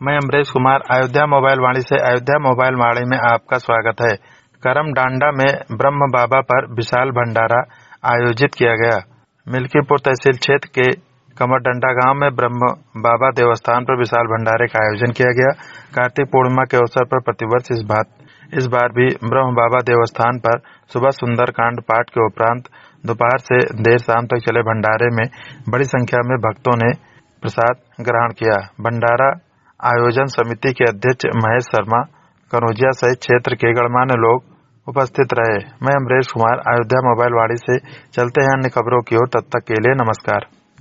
मैं अमरीश कुमार अयोध्या मोबाइल वाणी से अयोध्या मोबाइल वाणी में आपका स्वागत है। करमडांडा में ब्रह्म बाबा पर विशाल भंडारा आयोजित किया गया। मिल्कीपुर तहसील क्षेत्र के कमरडंडा गांव में ब्रह्म बाबा देवस्थान पर विशाल भंडारे का आयोजन किया गया। कार्तिक पूर्णिमा के अवसर पर प्रतिवर्ष इस बार भी ब्रह्म बाबा देवस्थान पर सुबह सुंदर कांड पाठ के उपरांत दोपहर से देर शाम तक चले भंडारे में बड़ी संख्या में भक्तों ने प्रसाद ग्रहण किया। भंडारा आयोजन समिति के अध्यक्ष महेश शर्मा कनौजिया सहित क्षेत्र के गणमान्य लोग उपस्थित रहे। मैं अमरीश कुमार अयोध्या मोबाइल वाणी से। चलते हैं अन्य खबरों की ओर, तब तक के लिए नमस्कार।